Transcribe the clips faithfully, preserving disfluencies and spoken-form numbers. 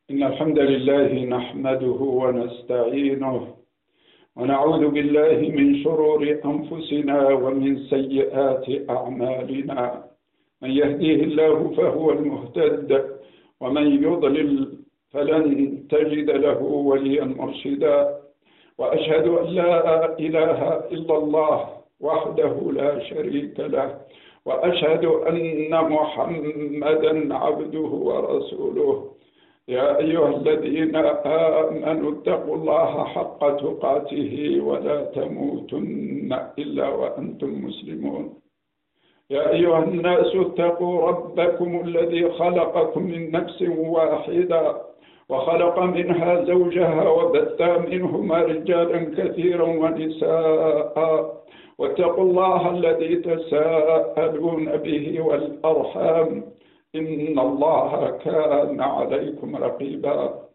إن الحمد لله نحمده ونستعينه ونعوذ بالله من شرور أنفسنا ومن سيئات أعمالنا. من يهديه الله فهو المهتد ومن يضلل فلن تجد له وليا مرشدا. وأشهد أن لا إله إلا الله وحده لا شريك له، وأشهد أن محمدا عبده ورسوله. يا أيها الذين آمنوا اتقوا الله حق تقاته ولا تموتن إلا وأنتم مسلمون. يا أيها الناس اتقوا ربكم الذي خلقكم من نفس واحدة وخلق منها زوجها وبث منهما رجالا كثيرا ونساء، واتقوا الله الذي تساءلون به والأرحام إن الله كان عليكم رقيبا.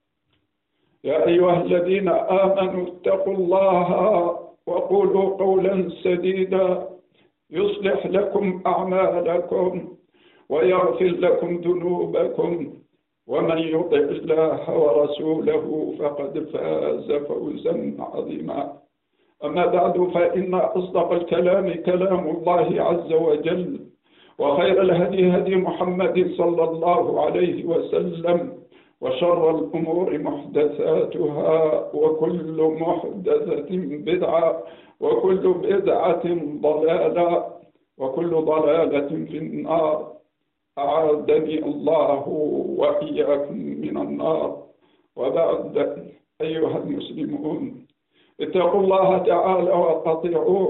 يا أيها الذين آمنوا اتقوا الله وقولوا قولا سديدا يصلح لكم أعمالكم ويغفر لكم ذنوبكم، ومن يطع الله ورسوله فقد فاز فوزا عظيما. أما بعد، فإن أصدق الكلام كلام الله عز وجل، وخير الهدي هدي محمد صلى الله عليه وسلم، وشر الأمور محدثاتها، وكل محدثة بدعة، وكل بدعة ضلالة، وكل ضلالة في النار. أعاذني الله وإياكم من النار. وبعد، أيها المسلمون، اتقوا الله تعالى وأطيعوه،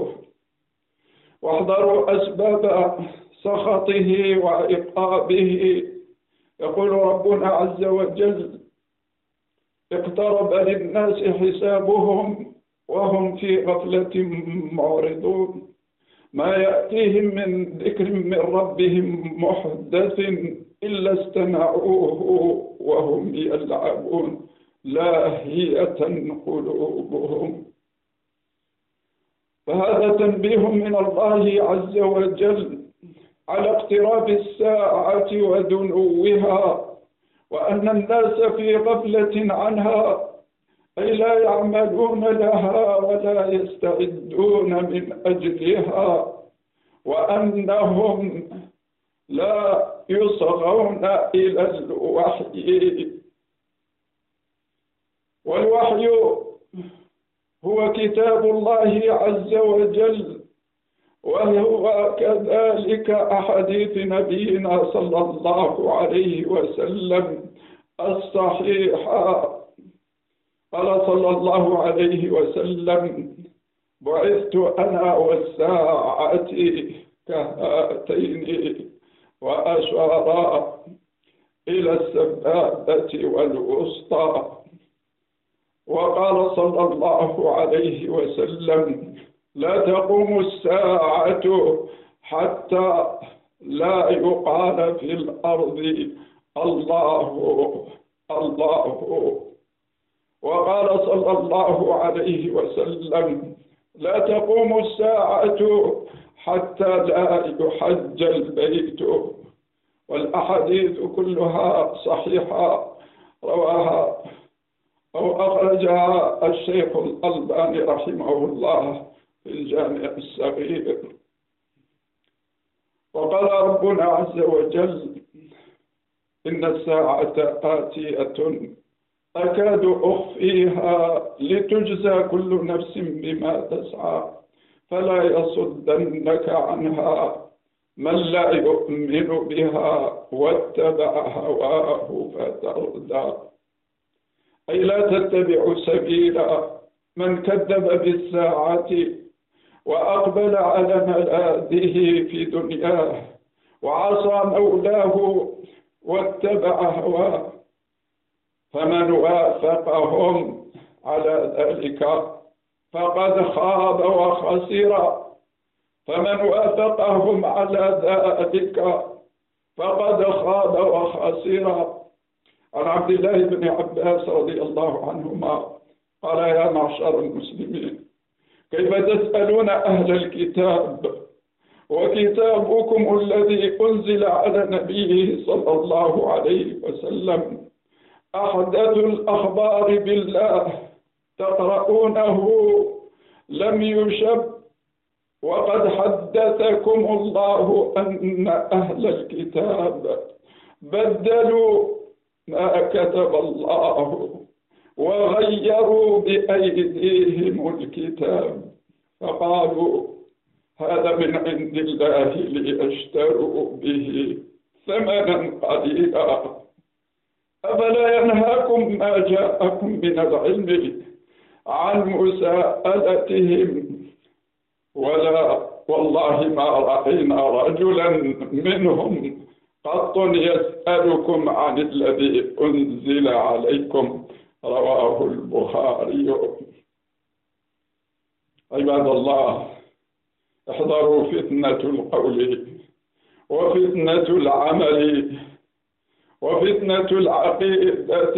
واحذروا أسباب سخطه وعقابه. يقول ربنا عز وجل: اقترب للناس حسابهم وهم في غفلة معرضون، ما يأتيهم من ذكر من ربهم محدث إلا استمعوه وهم يلعبون لاهية قلوبهم. فهذا تنبيه من الله عز وجل على اقتراب الساعة ودنوها، وأن الناس في غفلة عنها، أي لا يعملون لها ولا يستعدون من أجلها، وأنهم لا يصغون إلى الوحي. والوحي هو كتاب الله عز وجل، وهو كذلك أحاديث نبينا صلى الله عليه وسلم الصحيحة. قال صلى الله عليه وسلم: بعثت أنا والساعة كهاتين، وأشار إلى السبابة والوسطى. وقال صلى الله عليه وسلم: لا تقوم الساعة حتى لا يقال في الأرض الله الله. وقال صلى الله عليه وسلم: لا تقوم الساعة حتى لا يحج البيت. والأحاديث كلها صحيحة، رواها أو أخرجها الشيخ الألباني رحمه الله في الجامع الصغير. وقال ربنا عز وجل: إن الساعة آتية أكاد أخفيها لتجزى كل نفس بما تسعى، فلا يصدنك عنها من لا يؤمن بها واتبع هواه فتردى. أي لا تتبع سبيل من كذب بالساعة وأقبل على ملاذه في دنياه وعصى مولاه واتبع هواه، فمن وافقهم على ذلك فقد خاب وخسر. فمن وافقهم على ذلك فقد خاب وخسر. عن عبد الله بن عباس رضي الله عنهما قال: يا معشر المسلمين، كيف تسألون أهل الكتاب وكتابكم الذي أنزل على نبيه صلى الله عليه وسلم أحدث الأخبار بالله تقرؤونه لم يشب، وقد حدثكم الله أن أهل الكتاب بدلوا ما كتب الله وغيروا بأيديهم الكتاب، فقالوا هذا من عند الله ليشتروا به ثمنا قليلا. أفلا ينهاكم ما جاءكم من العلم عن مساءلتهم؟ ولا والله ما رأينا رجلا منهم قط يسألكم عن الذي أنزل عليكم. رواه البخاري. عباد الله، احذروا فتنة القول وفتنة العمل وفتنة العقيدة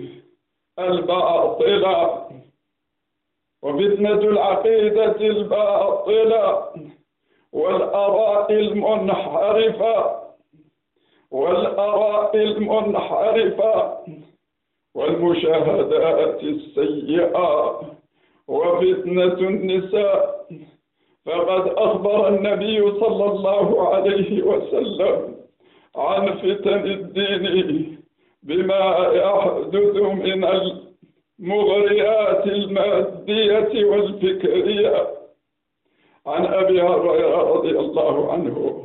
الباطلة وفتنة العقيدة الباطلة والآراء المنحرفة والآراء المنحرفة والمشاهدات السيئة وفتنة النساء. فقد أخبر النبي صلى الله عليه وسلم عن فتن الدين بما يحدث من المغريات المادية والفكرية. عن أبي هريرة رضي الله عنه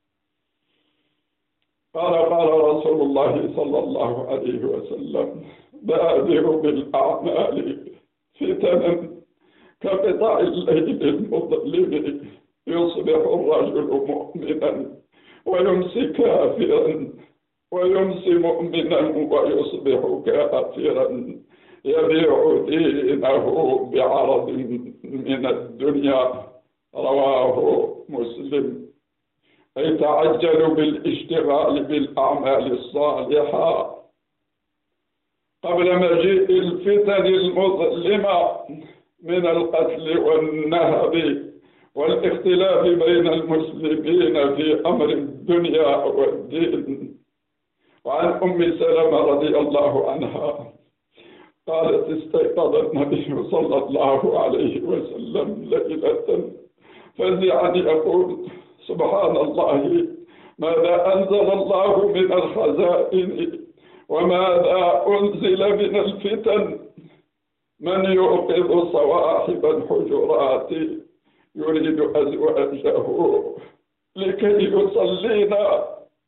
قال قال رسول الله صلى الله عليه وسلم: بادروا بالأعمال فتنا كقطع الليل المظلم، يصبح الرجل مؤمنا ويمسي كافرا ويمسي مؤمنا ويصبح كافرا، يبيع دينه بعرض من الدنيا. رواه مسلم. أي تعجلوا بالاشتغال بالأعمال الصالحة قبل مجيء الفتن المظلمة من القتل والنهب والاختلاف بين المسلمين في أمر الدنيا والدين. وعن أم سلمة رضي الله عنها قالت: استيقظ النبي صلى الله عليه وسلم ليلة فزعا يقول: سبحان الله، ماذا أنزل الله من الخزائن وماذا أنزل من الفتن؟ من يوقظ صواحب الحجرات يريد أزواجه لكي يصلينا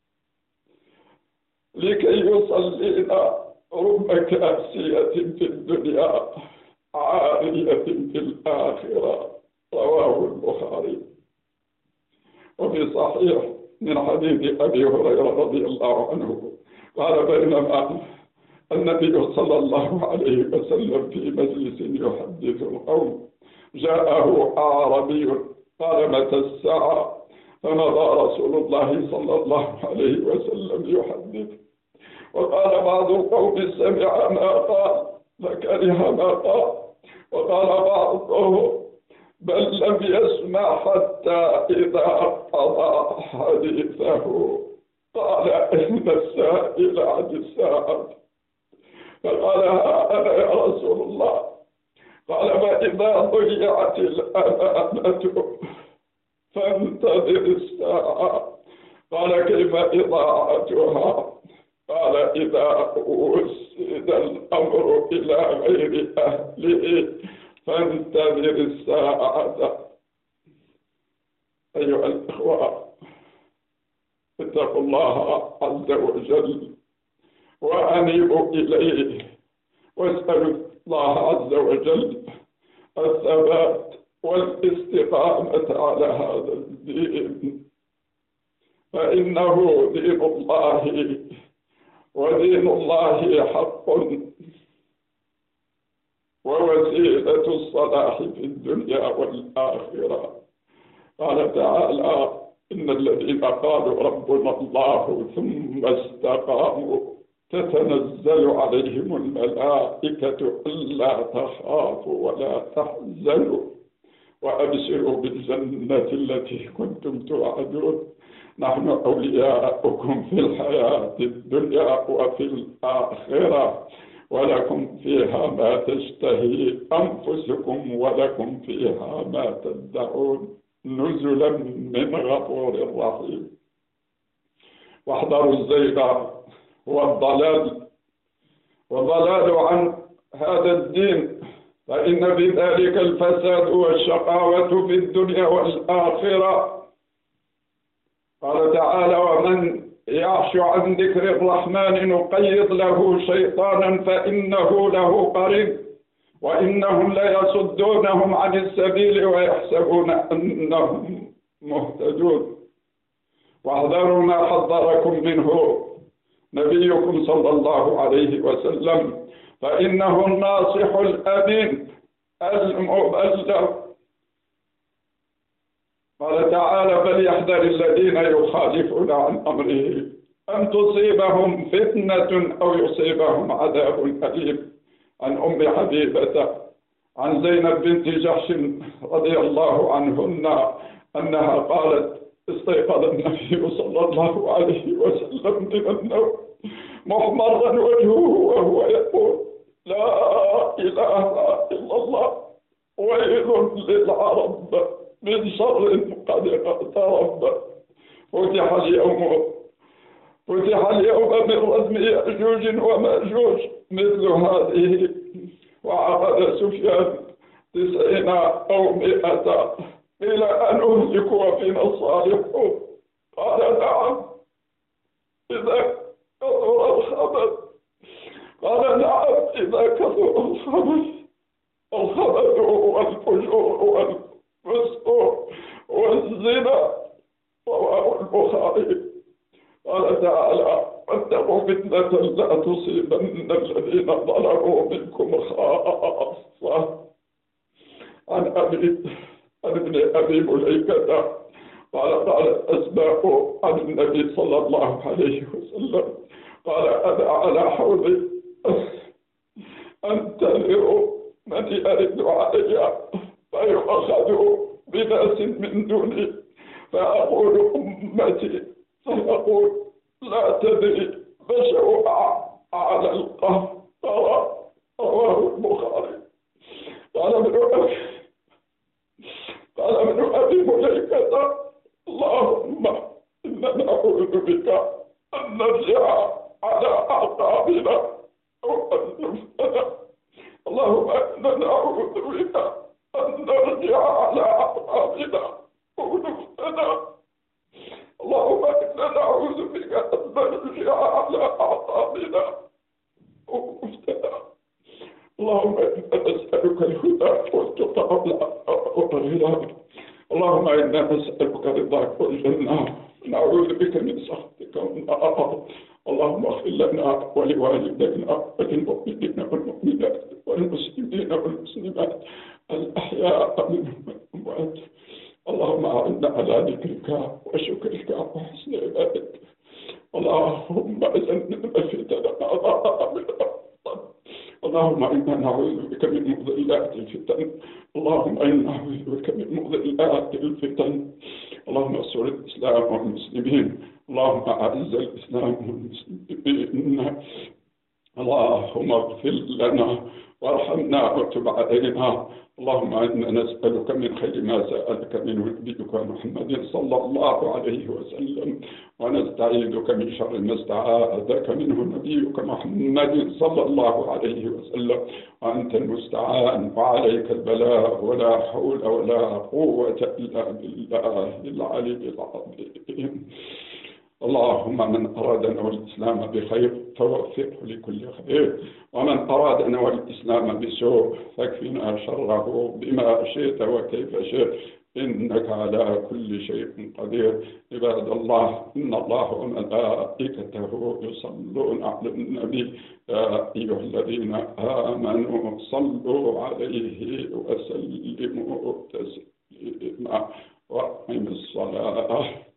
لكي يصلينا رب كاسية في الدنيا عارية في الآخرة. رواه البخاري. وفي صحيح من حديث أبي هريرة رضي الله عنه قال: بينما النبي صلى الله عليه وسلم في مجلس يحدث القوم جاءه أعرابي قال: متى الساعة؟ فمضى رسول الله صلى الله عليه وسلم يحدث، وقال بعض القوم: سمع ما قال فكره ما قال، وقال بعضهم: بل لم يسمع حتى إذا قضى حديثه قال: أين السائل عن الساعة؟ فقال: ها أنا يا رسول الله. قال: فإذا ضيعت الأمانة فانتظر الساعة. قال: كيف إضاعتها؟ قال: إذا وسد الأمر إلى غير أهله فانتظر الساعة. أيها الإخوة، اتقوا الله عز وجل وأنيبوا إليه، واسألوا الله عز وجل الثبات والاستقامة على هذا الدين، فإنه دين الله، ودين الله حق ووسيلة الصلاح في الدنيا والآخرة. قال تعالى: إن الذين قالوا ربنا الله ثم استقاموا تتنزل عليهم الملائكة ألا تخافوا ولا تحزنوا وأبشروا بالجنة التي كنتم توعدون نحن أولياؤكم في الحياة الدنيا وفي الآخرة، ولكم فيها ما تشتهي أنفسكم ولكم فيها ما تدعون، نزلا من غفور رحيم. واحذروا الزيغ والضلال والضلال عن هذا الدين، فإن في ذلك الفساد والشقاوة في الدنيا والآخرة. قال تعالى: ومن يعش عن ذكر الرحمن نقيض له شيطانا فإنه له قرين وإنهم ليصدونهم عن السبيل ويحسبون أنهم مهتدون. واحذروا ما حذركم منه نبيكم صلى الله عليه وسلم، فإنه الناصح الأمين المبلغ. قال تعالى: فليحذر الذين يخالفون عن أمره أن تصيبهم فتنة أو يصيبهم عذاب أليم. عن أم حبيبة عن زينب بنت جحش رضي الله عنهن أنها قالت: استيقظ النبي صلى الله عليه وسلم من النوم محمرا وجهه وهو يقول: لا إله إلا الله، ويل للعرب من شر قد اقترب. فتح اليوم فتح اليوم من ردم يأجوج ومأجوج مثل هذه، وعقد سفيان تسعين أو مئة إلى أن أهلك وفينا الصالحون. قال: نعم إذا كثر الخبث. قال: نعم إذا كثر الخبث. الخبث والفجور والفسق والزنا. رواه البخاري. قال تعالى: واتقوا فتنة لا تصيبن الذين ظلموا منكم خاصة. عن أبي عن ابن أبي مليكة قال: قال أسماء عن النبي صلى الله عليه وسلم قال: أنا على حوضي أنتظر من يرد علي فيؤخذ بناس من دوني، فأقول أمتي، فيقول: لا تدري بشر على القهر. رواه البخاري. قال ابن أبي قال ابن أبي مليكة: اللهم إنا نعوذ بك أن نرجع على أعقابنا أو أن نفتن. اللهم إنا نعوذ بك أن نرجع على أعقابنا أو نفتن. اللهم إنا نعوذ بك أن نرجع على أعقابنا أو نفتن. اللهم إنا نسألك الهدى والتقى والغنى. اللهم إنا نسألك رضاك والجنة، نعوذ بك من سخطك والنار. اللهم اغفر لنا ولوالدينا وللمؤمنين والمؤمنات والمسلمين والمسلمات الأحياء منهم والأموات. اللهم أعنا على ذكرك وشكرك وحسن عبادتك. اللهم أجنبنا الفتن ما ظهر منها. اللهم إنا نعوذ بك من مضلات الفتن. اللهم إنا نعوذ بك من مضلات الفتن. اللهم انصر الإسلام والمسلمين. اللهم أعز الإسلام والمسلمين. اللهم اغفر لنا وارحمنا وتب علينا. اللهم إنا نسألك من خير ما سألك منه نبيك محمد صلى الله عليه وسلم، ونستعيذك من شر ما استعاذك منه نبيك محمد صلى الله عليه وسلم، وأنت المستعان وعليك البلاغ، ولا حول ولا قوة إلا بالله العلي العظيم. اللهم من أرادنا والإسلام بخير فوفقه لكل خير، ومن أرادنا والإسلام بسوء فاكفنا شره بما شئت وكيف شئت، إنك على كل شيء قدير. عباد الله، إن الله وملائكته يصلون على النبي، يا أيها الذين آمنوا صلوا عليه وسلموا تسليما. وأقم الصلاة.